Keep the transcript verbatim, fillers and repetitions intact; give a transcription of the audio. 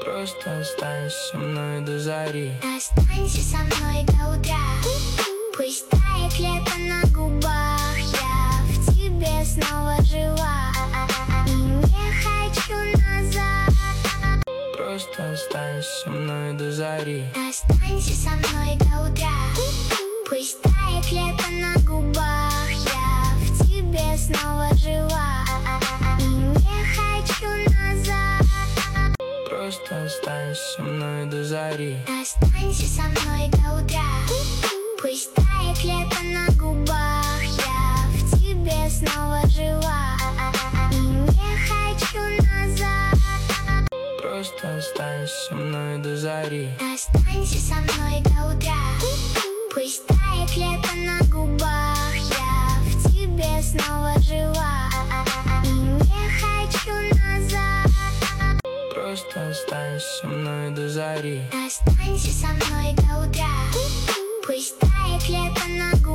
Просто останься со мной до зари. Останься со мной до утра. Пусть тает лето на губах. Я в тебе снова жива и не хочу назад. Просто останься со мной до зари. Останься со мной до утра. Пусть тает лето на губах. Я в тебе снова жива и не хочу назад. Просто останься со мной до зари. Останься со мной до утра. Пусть тает лето на губах. Я в тебе снова жива и не хочу назад. Просто останься со мной до зари. Останься со мной до утра. Пусть тает лето на губах. Я в тебе снова жива и не хочу назад. Просто останься со мной до зари. Останься со мной до утра. Пусть тает лето на губах.